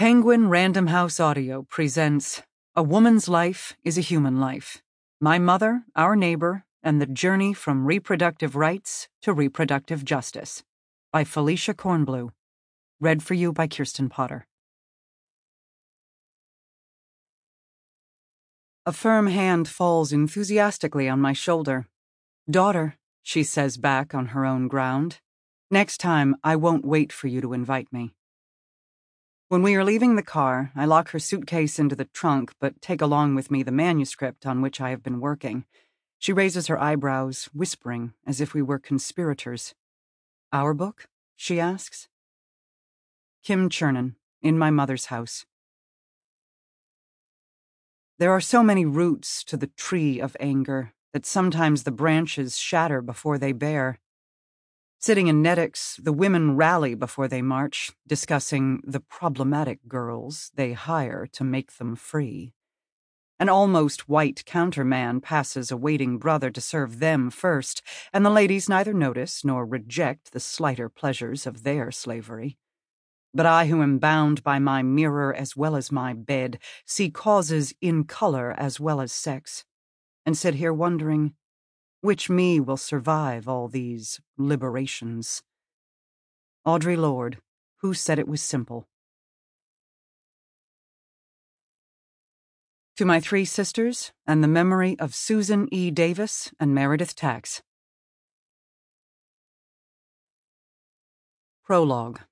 Penguin Random House Audio presents A Woman's Life is a Human Life. My Mother, Our Neighbor, and the Journey from Reproductive Rights to Reproductive Justice by Felicia Kornblue. Read for you by Kirsten Potter. A firm hand falls enthusiastically on my shoulder. "Daughter," she says back on her own ground, "next time I won't wait for you to invite me." When we are leaving the car, I lock her suitcase into the trunk but take along with me the manuscript on which I have been working. She raises her eyebrows, whispering as if we were conspirators. "Our book?" she asks. Kim Chernin, In My Mother's House. There are so many roots to the tree of anger that sometimes the branches shatter before they bear. Sitting in Nedick's, the women rally before they march, discussing the problematic girls they hire to make them free. An almost white counterman passes a waiting brother to serve them first, and the ladies neither notice nor reject the slighter pleasures of their slavery. But I, who am bound by my mirror as well as my bed, see causes in color as well as sex, and sit here wondering, which me will survive all these liberations? Audre Lorde, Who Said It Was Simple? To my three sisters and the memory of Susan E. Davis and Meredith Tax. Prologue.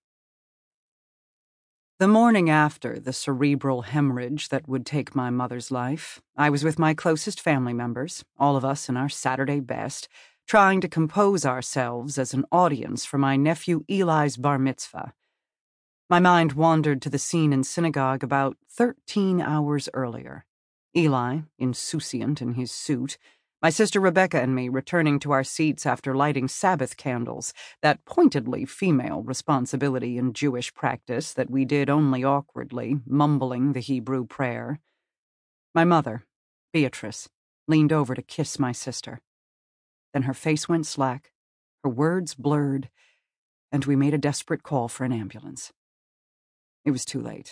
The morning after the cerebral hemorrhage that would take my mother's life, I was with my closest family members, all of us in our Saturday best, trying to compose ourselves as an audience for my nephew Eli's bar mitzvah. My mind wandered to the scene in synagogue about 13 hours earlier. Eli, insouciant in his suit, my sister Rebecca and me returning to our seats after lighting Sabbath candles, that pointedly female responsibility in Jewish practice that we did only awkwardly, mumbling the Hebrew prayer. My mother, Beatrice, leaned over to kiss my sister. Then her face went slack, her words blurred, and we made a desperate call for an ambulance. It was too late.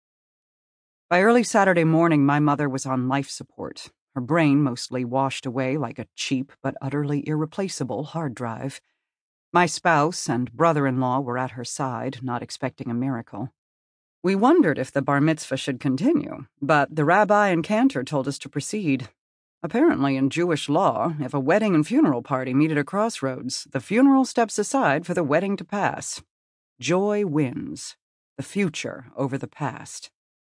By early Saturday morning, my mother was on life support, her brain mostly washed away like a cheap but utterly irreplaceable hard drive. My spouse and brother-in-law were at her side, not expecting a miracle. We wondered if the bar mitzvah should continue, but the rabbi and cantor told us to proceed. Apparently, in Jewish law, if a wedding and funeral party meet at a crossroads, the funeral steps aside for the wedding to pass. Joy wins, the future over the past.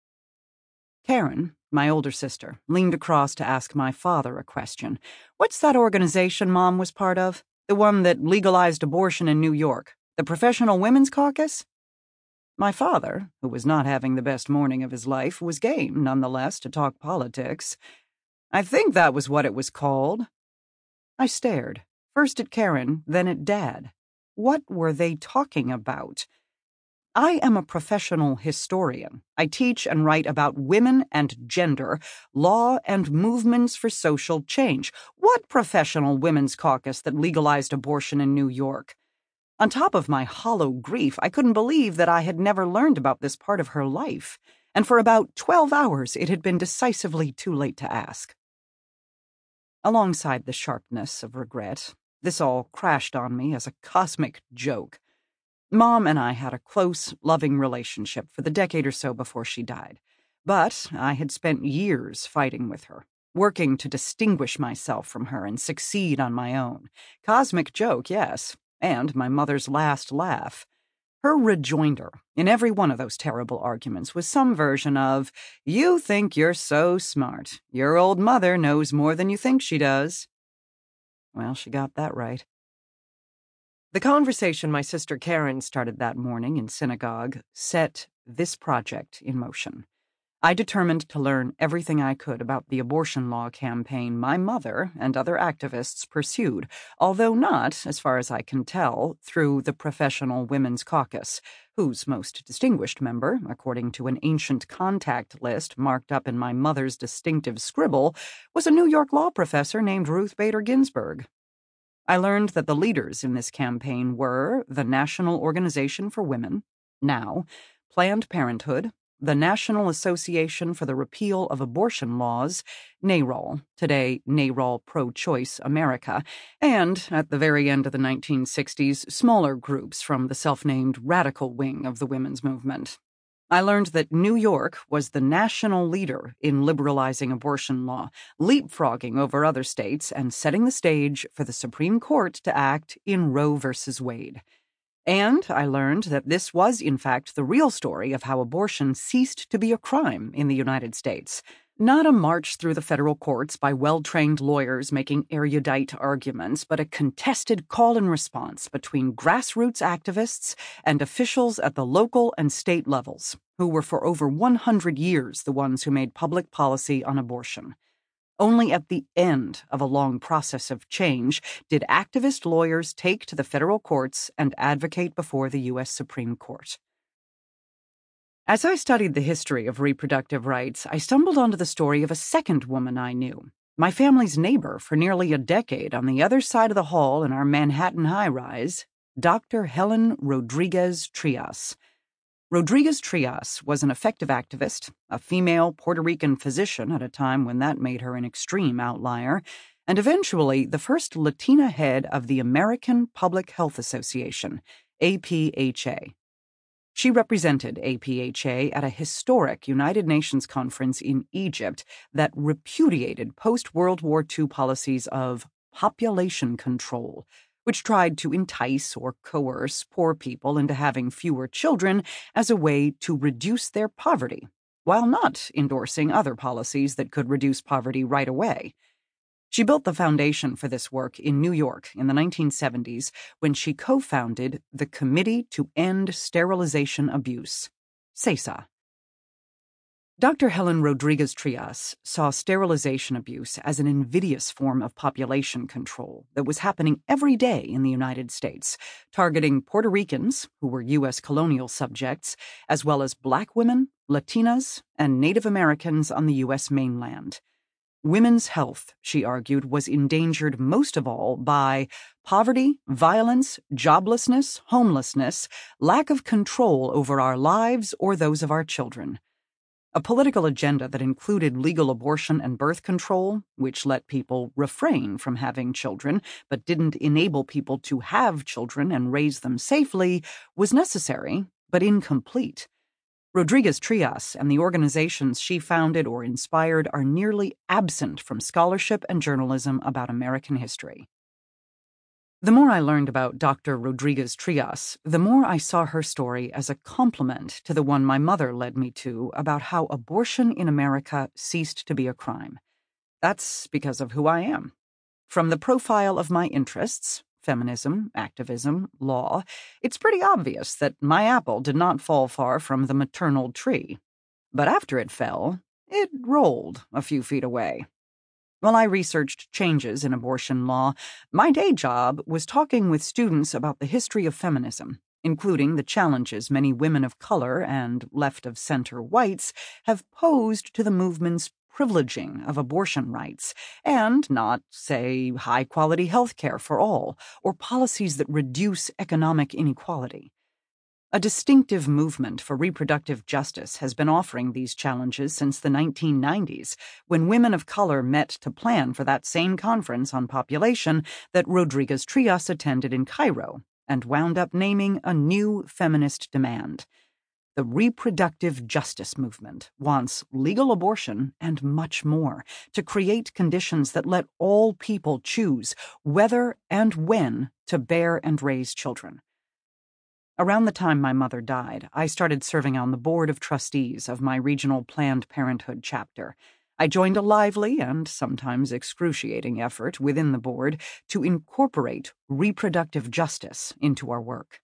Karen, my older sister, leaned across to ask my father a question. "What's that organization Mom was part of? The one that legalized abortion in New York? The Professional Women's Caucus?" My father, who was not having the best morning of his life, was game, nonetheless, to talk politics. "I think that was what it was called." I stared, first at Karen, then at Dad. What were they talking about? I am a professional historian. I teach and write about women and gender, law and movements for social change. What professional women's caucus that legalized abortion in New York? On top of my hollow grief, I couldn't believe that I had never learned about this part of her life, and for about 12 hours it had been decisively too late to ask. Alongside the sharpness of regret, this all crashed on me as a cosmic joke. Mom and I had a close, loving relationship for the decade or so before she died, but I had spent years fighting with her, working to distinguish myself from her and succeed on my own. Cosmic joke, yes, and my mother's last laugh. Her rejoinder in every one of those terrible arguments was some version of, "You think you're so smart. Your old mother knows more than you think she does." Well, she got that right. The conversation my sister Karen started that morning in synagogue set this project in motion. I determined to learn everything I could about the abortion law campaign my mother and other activists pursued, although not, as far as I can tell, through the Professional Women's Caucus, whose most distinguished member, according to an ancient contact list marked up in my mother's distinctive scribble, was a New York law professor named Ruth Bader Ginsburg. I learned that the leaders in this campaign were the National Organization for Women, NOW, Planned Parenthood, the National Association for the Repeal of Abortion Laws, NARAL, today NARAL Pro-Choice America, and, at the very end of the 1960s, smaller groups from the self-named radical wing of the women's movement. I learned that New York was the national leader in liberalizing abortion law, leapfrogging over other states and setting the stage for the Supreme Court to act in Roe v. Wade. And I learned that this was, in fact, the real story of how abortion ceased to be a crime in the United States. Not a march through the federal courts by well-trained lawyers making erudite arguments, but a contested call and response between grassroots activists and officials at the local and state levels, who were for over 100 years the ones who made public policy on abortion. Only at the end of a long process of change did activist lawyers take to the federal courts and advocate before the U.S. Supreme Court. As I studied the history of reproductive rights, I stumbled onto the story of a second woman I knew, my family's neighbor for nearly a decade on the other side of the hall in our Manhattan high-rise, Dr. Helen Rodriguez Trias. Rodriguez Trias was an effective activist, a female Puerto Rican physician at a time when that made her an extreme outlier, and eventually the first Latina head of the American Public Health Association, APHA. She represented APHA at a historic United Nations conference in Egypt that repudiated post-World War II policies of population control, which tried to entice or coerce poor people into having fewer children as a way to reduce their poverty, while not endorsing other policies that could reduce poverty right away. She built the foundation for this work in New York in the 1970s when she co-founded the Committee to End Sterilization Abuse, CESA. Dr. Helen Rodriguez Trias saw sterilization abuse as an invidious form of population control that was happening every day in the United States, targeting Puerto Ricans, who were U.S. colonial subjects, as well as Black women, Latinas, and Native Americans on the U.S. mainland. Women's health, she argued, was endangered most of all by poverty, violence, joblessness, homelessness, lack of control over our lives or those of our children. A political agenda that included legal abortion and birth control, which let people refrain from having children but didn't enable people to have children and raise them safely, was necessary but incomplete. Rodriguez Trias and the organizations she founded or inspired are nearly absent from scholarship and journalism about American history. The more I learned about Dr. Rodriguez Trias, the more I saw her story as a complement to the one my mother led me to about how abortion in America ceased to be a crime. That's because of who I am. From the profile of my interests, feminism, activism, law, it's pretty obvious that my apple did not fall far from the maternal tree. But after it fell, it rolled a few feet away. While I researched changes in abortion law, my day job was talking with students about the history of feminism, including the challenges many women of color and left-of-center whites have posed to the movement's privileging of abortion rights, and not, say, high-quality health care for all, or policies that reduce economic inequality. A distinctive movement for reproductive justice has been offering these challenges since the 1990s, when women of color met to plan for that same conference on population that Rodriguez Trias attended in Cairo, and wound up naming a new feminist demand. The reproductive justice movement wants legal abortion and much more to create conditions that let all people choose whether and when to bear and raise children. Around the time my mother died, I started serving on the board of trustees of my regional Planned Parenthood chapter. I joined a lively and sometimes excruciating effort within the board to incorporate reproductive justice into our work.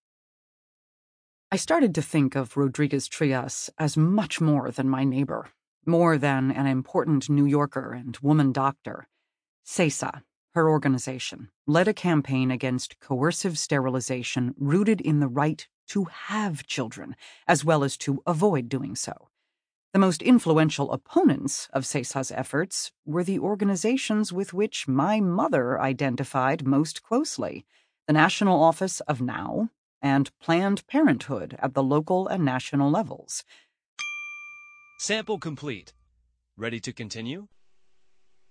I started to think of Rodriguez Trias as much more than my neighbor, more than an important New Yorker and woman doctor. CESA, her organization, led a campaign against coercive sterilization rooted in the right to have children, as well as to avoid doing so. The most influential opponents of CESA's efforts were the organizations with which my mother identified most closely, the National Office of NOW and Planned Parenthood at the local and national levels. Sample complete. Ready to continue?